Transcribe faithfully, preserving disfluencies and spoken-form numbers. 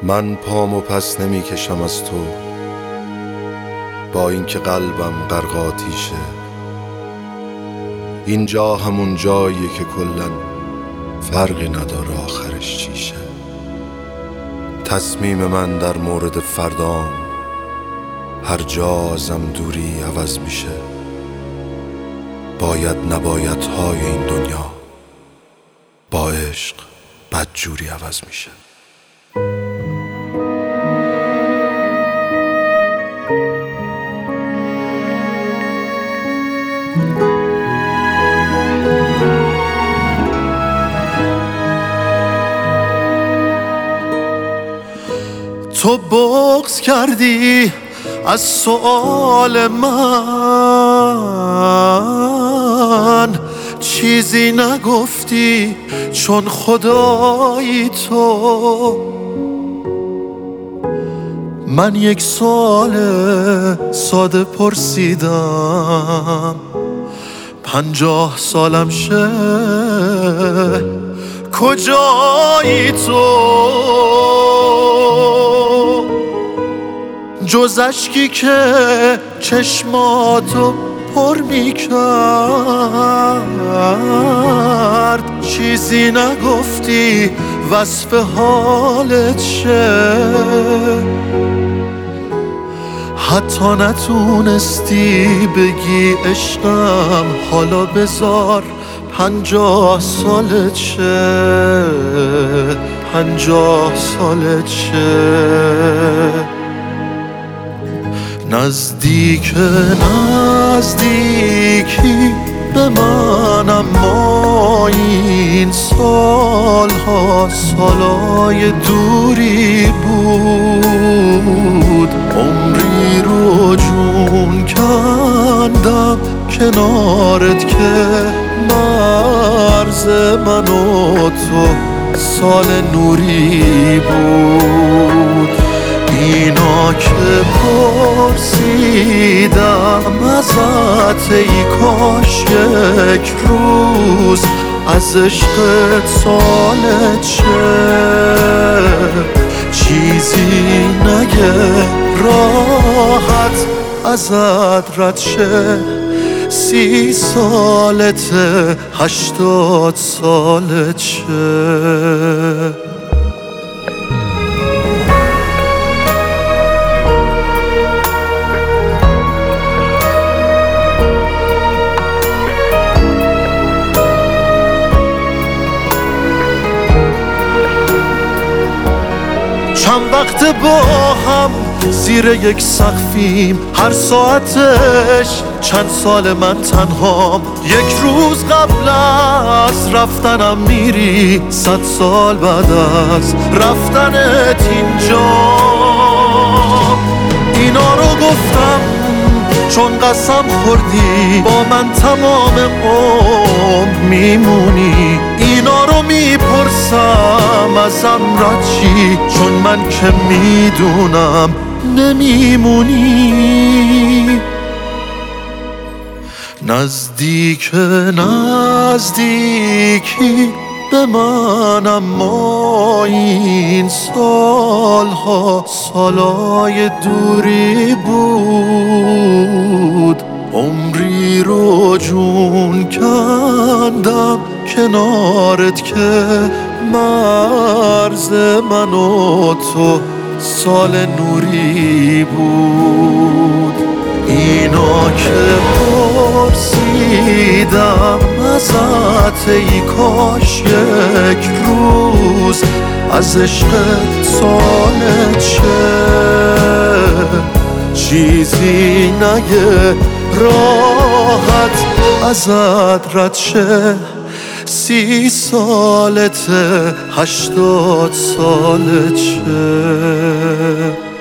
من پامو پس نمی کشم از تو، با اینکه قلبم غرق آتیشه. اینجا همون جاییه که کلن فرقی نداره آخرش چیشه. تصمیم من در مورد فردام هر جا ازم دوری عوض میشه. باید نباید های این دنیا با عشق بدجوری عوض میشه. تو بغض کردی از سؤال من، چیزی نگفتی چون خدایی تو. من یک سوال ساده پرسیدم، پنجاه سالم شه کجایی تو؟ جز اشکی که چشماتو پر می کرد، چیزی نگفتی وصف حالت شه. حتی نتونستی بگی عشقم، حالا بذار پنجاه سالت شه، پنجاه سالت شه. نزدیک نزدیکی به من، اما این سالها سالای دوری بود. عمری رو جون کندم کنارت که مرز من و تو سال نوری بود. اینا که پرسیدم ازت، ای کاش یک روز از عشقت سالت شه. چیزی نگه راحت ازت رد شه. سی سالته هشتاد سالت شه. چند وقت با هم زیر یک سقفیم، هر ساعتش چند سال من تنهام. یک روز قبل از رفتنم میری، صد سال بعد از رفتنت اینجا. اینا رو گفتم چون قسم خوردی با من تمام عمر میمونی. اینا رو میپرسم ازم رد چی، چون من که میدونم نمیمونی. نزدیک نزدیکی به من، اما این سالها سالای دوری بود. عمری رو جون کندم کنارت که مرز من و تو سال نوری بود. اینا که پرسیدم ازت، ای کاش یک روز از عشقت سالت شه. چیزی نگه راحت ازت رد شه. سی سالته هشتاد سالت شه.